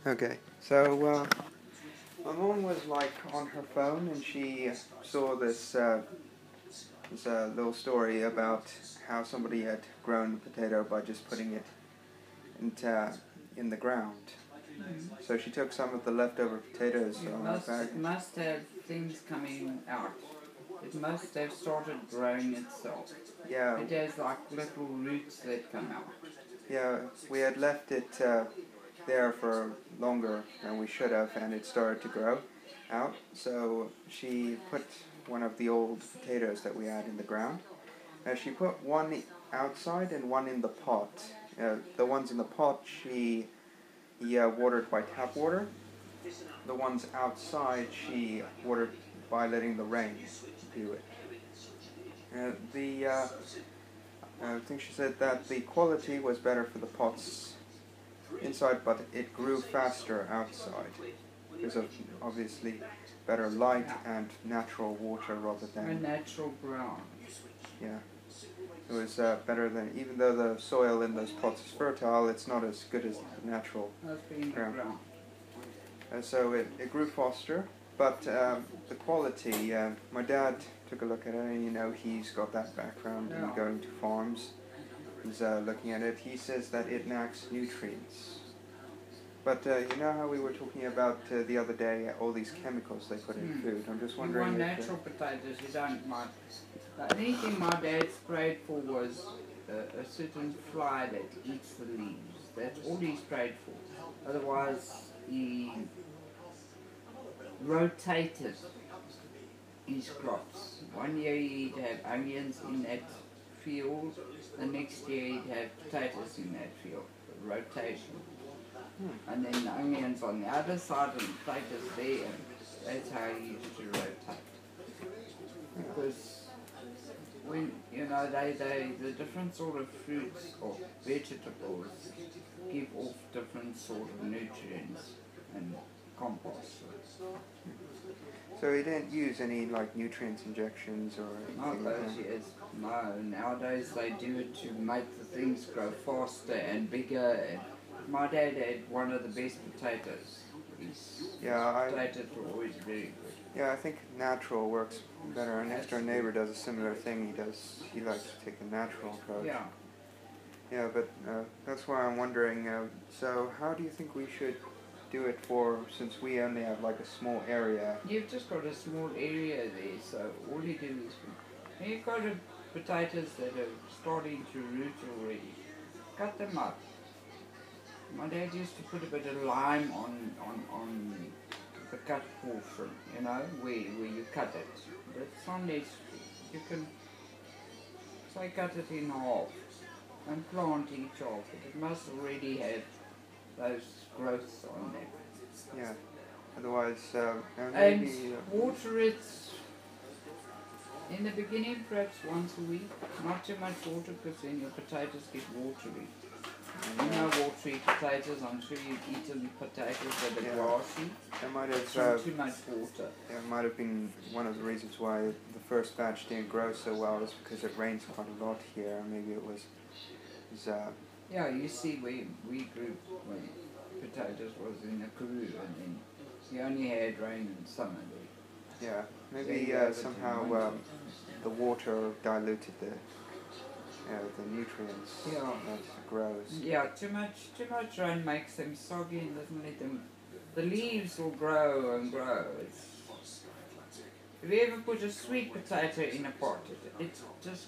Okay, so my mom was like on her phone and she saw this little story about how somebody had grown a potato by just putting it in the ground. So she took some of the leftover potatoes on her bag. It must have things coming out. It must have started growing itself. Yeah. It has like little roots that come out. Yeah, we had left it there for longer than we should have, and it started to grow out. So she put one of the old potatoes that we had in the ground. She put one outside and one in the pot. The ones in the pot she watered by tap water. The ones outside she watered by letting the rain do it. I think she said that the quality was better for the pots inside, but it grew faster outside because of obviously better light and natural water rather than a natural ground. Yeah, it was better than, even though the soil in those pots is fertile, it's not as good as natural ground. So it grew faster, but the quality, my dad took a look at it, and he's got that background in going to farms. He's looking at it. He says that it lacks nutrients. But you know how we were talking about the other day, all these chemicals they put in food? I'm just wondering if... natural potatoes, you don't mind. The only thing my dad sprayed for was a certain fly that eats the leaves. That's all he sprayed for. Otherwise, he rotated his crops. One year he'd have onions in that field, the next year he'd have potatoes in that field. Rotation. And then the onions on the other side and the potatoes there, and that's how he used to rotate. Because when, the different sort of fruits or vegetables give off different sort of nutrients and compost. So he didn't use any nutrients injections or anything Not like those that? years. No, nowadays they do it to make the things grow faster and bigger. And my dad had one of the best potatoes. His potatoes were always very good. Yeah, I think natural works better. Our next door neighbor does a similar thing. He likes to take the natural approach. Yeah. Yeah, but that's why I'm wondering, so how do you think we should do it since we only have a small area? You've just got a small area there, so all you do is, you've got potatoes that are starting to root already. Cut them up. My dad used to put a bit of lime on the cut portion, where you cut it. But it's not necessary. You can, say, cut it in half and plant each half. It must already have those growths on there. Yeah. Otherwise, and water it in the beginning, perhaps once a week. Not too much water, because then your potatoes get watery. Watery potatoes, I'm sure you've eaten potatoes that are grassy. It's not too much water. It might have been one of the reasons why the first batch didn't grow so well, is because it rains quite a lot here. Maybe it was yeah, you see, we grew when potatoes was in a Karoo, and then you only had rain in summer there. Yeah, maybe somehow the water diluted the nutrients as it grows. Yeah, too much rain makes them soggy and doesn't let them. The leaves will grow and grow. If you ever put a sweet potato in a pot, it just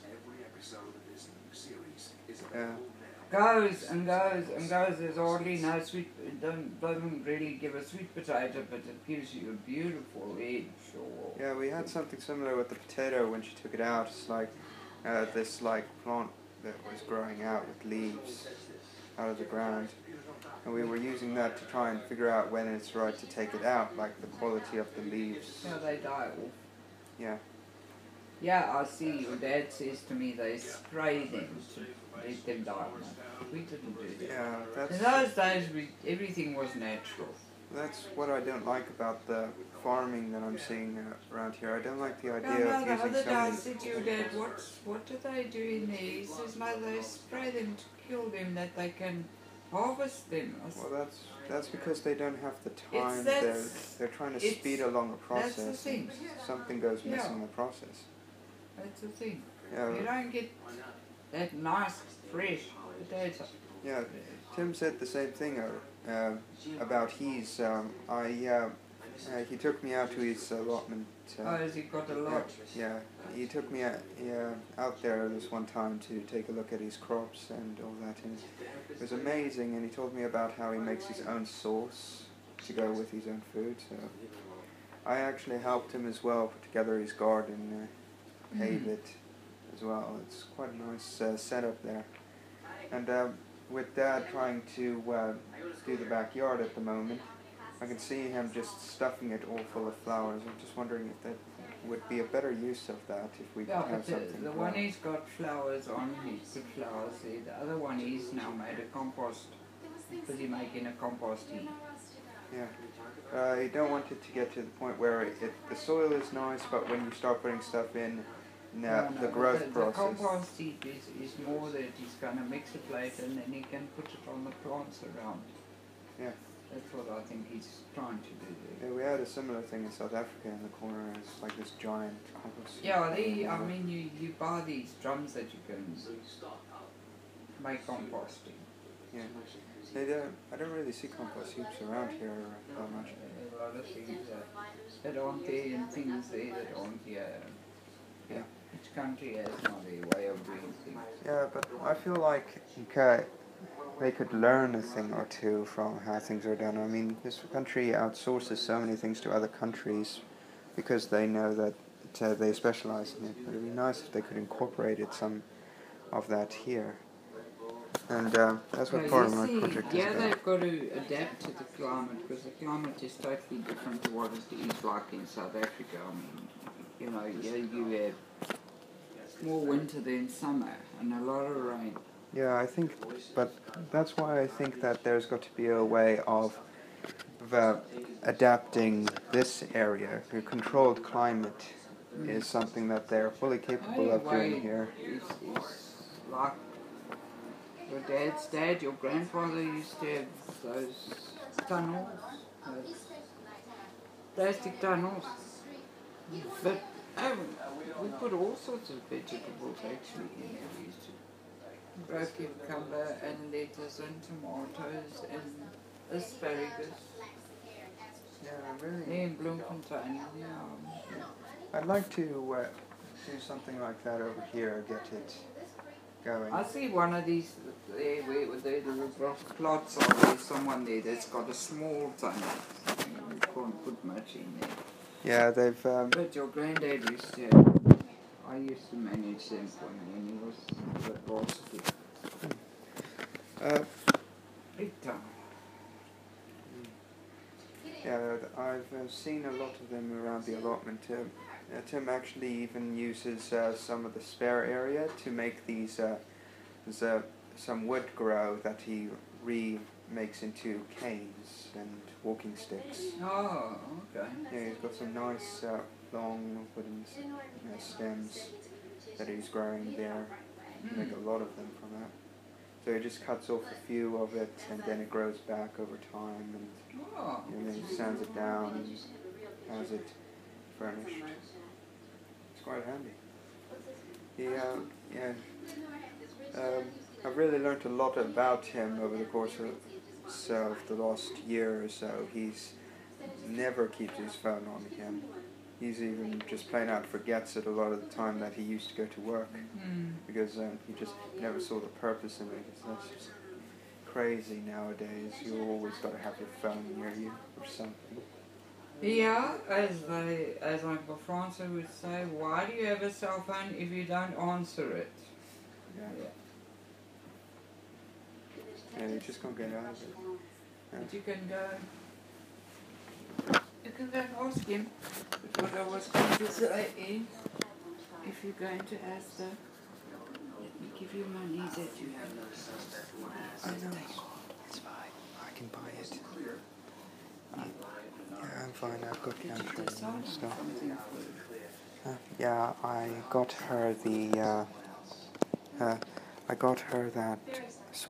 goes and goes and goes. There's hardly no sweet. It doesn't really give a sweet potato, but it gives you a beautiful edge. Yeah, we had something similar with the potato when she took it out. It's this plant that was growing out with leaves out of the ground, and we were using that to try and figure out when it's right to take it out, the quality of the leaves. Yeah, they die off. Yeah. Yeah, I see. Your dad says to me they spray them to let them die. We didn't do that. Yeah, in those days, everything was natural. That's what I don't like about the farming that I'm seeing around here. I don't like the idea of using the other day I said to your dad, what do they do in there? He says, no, they spray them to kill them, that they can harvest them. Well, That's because they don't have the time. That's, They're trying to speed along a process. That's the thing. Something goes missing Yeah. in the process. That's the thing. Yeah. You don't get that nice, fresh potato. Yeah. Tim said the same thing about his. He took me out to his allotment. Has he got a lot? Yeah. He took me out there this one time to take a look at his crops and all that, and it was amazing. And he told me about how he makes his own sauce to go with his own food. So I actually helped him as well put together his garden, pave it as well. It's quite a nice setup there. And with Dad trying to do the backyard at the moment, I can see him just stuffing it all full of flowers. I'm just wondering if that would be a better use of that, if we could have something. The one he's got flowers on, he's put flowers there. The other one he's now made a compost. Busy making a compost heap. Yeah. You don't want it to get to the point where the soil is nice, but when you start putting stuff in, the growth process. The compost heap is more that he's going to mix it later and then he can put it on the plants around. Yeah. That's what I think he's trying to do there. Yeah, we had a similar thing in South Africa in the corner. It's like this giant compost. Yeah, I mean, you buy these drums that you can make composting. Yeah. I don't really see compost heaps around here that much. A lot of things that aren't there and things there that aren't here. Yeah. Each country has now their way of doing things. Yeah, but I feel like they could learn a thing or two from how things are done. I mean, this country outsources so many things to other countries because they know that they specialize in it. It would be nice if they could incorporate some of that here. And that's what part of my project is Yeah, about. they've got to adapt to the climate because the climate is totally different to what it is like in South Africa. I mean, you know, you have more winter than summer and a lot of rain. Yeah, I think, but that's why I think that there's got to be a way of adapting this area. The controlled climate is something that they're fully capable of doing here. It's like your dad's dad, your grandfather used to have those tunnels, those plastic tunnels. But we put all sorts of vegetables actually in there. We used to grow cucumber and lettuce and tomatoes and asparagus. Yeah, really. In Bloemfontein, yeah. I'd like to do something like that over here, get it going. I see one of these there where the rough plots are. There's someone there that's got a small tunnel. You can't put much in there. Yeah, they've. But your granddad used to have, I used to manage them for him when he was the boss there. Big time. Yeah, I've seen a lot of them around the allotment. Tim actually even uses some of the spare area to make these some wood grow that he remakes into canes and walking sticks. Oh, okay. Yeah, he's got some nice long wooden stems that he's growing there. Make a lot of them from that. So he just cuts off a few of it, and then it grows back over time, and then he sands it down and has it furnished. It's quite handy. I've really learned a lot about him over the course of the last year or so. He's never keeps his phone on him. He's even just plain out forgets it a lot of the time that he used to go to work because he just never saw the purpose in it. That's just crazy nowadays. You always got to have your phone near you or something. Yeah, as Uncle Francis would say, why do you have a cell phone if you don't answer it? Yeah, you just can't get out of it. Yeah. But you can go and ask him. But what I was going to say is, if you're going to ask them, let me give you money that you have. I know. It's fine. I can buy it. Yeah, I'm fine. I've got country and stuff. Yeah, I got her that